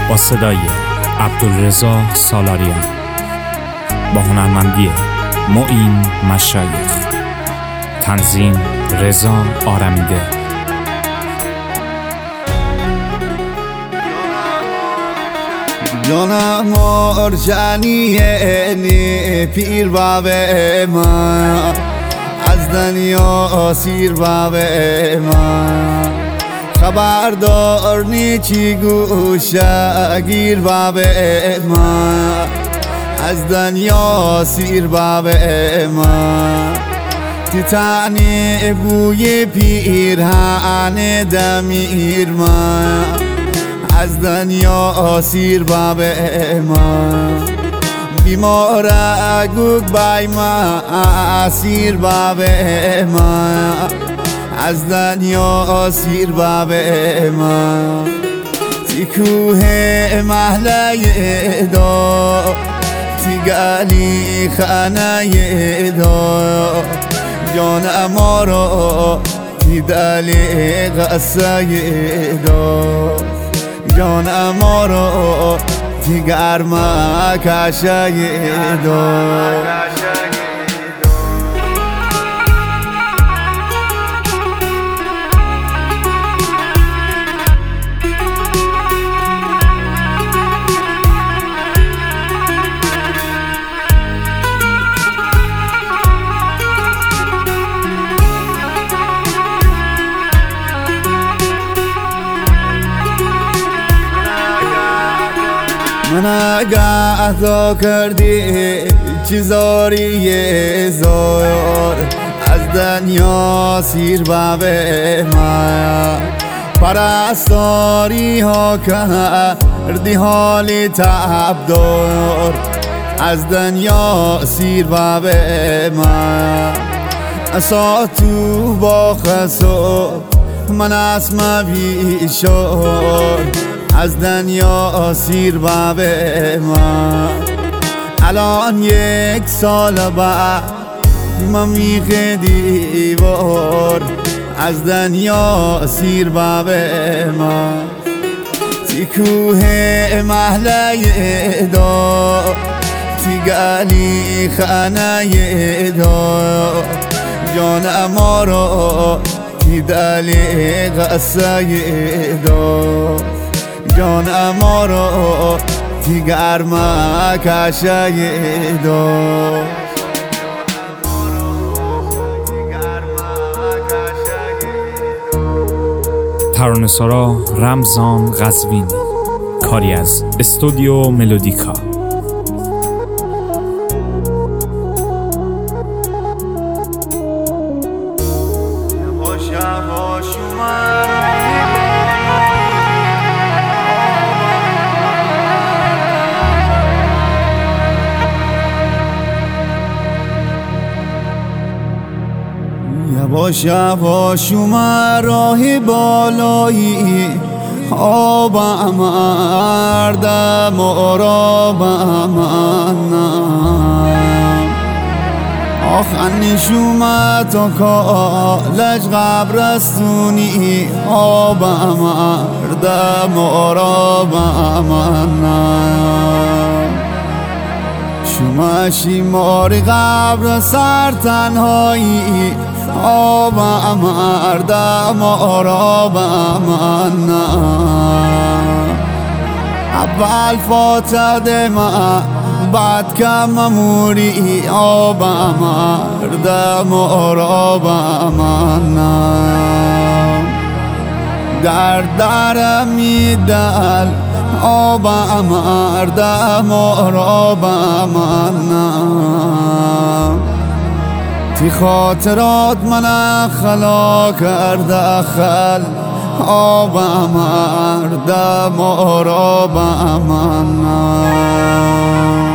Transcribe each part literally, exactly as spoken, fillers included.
با صدای عبدالرضا سالاریان با هنرمندی معین مشایخ، تنظیم رضا آرمیده. جانم مرجانیه نی پیر بابه ما، از دنیا سیر بابه ما، خبردار نی چی گوشه گیر بابه ما، از دنیا سیر بابه ما. تیتانی بوی پیرهن دمیر ما، از دنیا سیر بابه ما. بیمار گوگ بای ما سیر بابه ما، از دنیا سیر بابه ما. تی کوه محله دا، تی گلی خانه دا، جان ما را تی دلی غصه دا، جان ما را تی گرما کشه دا. من اگه تو کردی چیزاری زور، از دنیا سیر بابه ما. پرستاری ها کردی حالی تب دور، از دنیا سیر بابه ما. اسا تو با خسو من اسم بیشور، از دنیا سیر بابه ما. الان یک سال بعد من میخه دیوار، از دنیا سیر بابه ما. تی کوه محله دا، تی گلی خانه دا، جان ما را تی دلی غصه دا، جان ما را تی گرما کشه دا. ترانه‌سرا رمضان قزوینی، کاری از استودیو ملودیکا. یواش یواش اومد راه بالایی، آبم مردم آرابم منم. آخرش اومد تا کالج قبرستونی، آبم مردم آرابم منم. شما شیماری قبر سر تنهایی، آبم مردم آرابم منم. اول فاتده من بعد کم موری، آبم مردم آرابم منم. در درم میدل آبم مردم آرابم منم. تی خاطرات من خلا کرده خل، آبم مردم آرابم منم.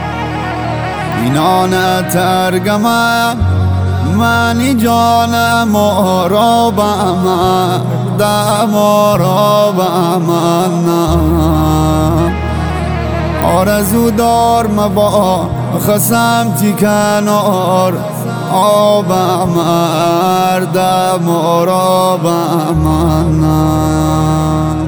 اینا نترگمم منی جانم آرابم مردم آرابم منم. آرزو دار مبا خسم تی کنار، آبم مردم آرابم منم.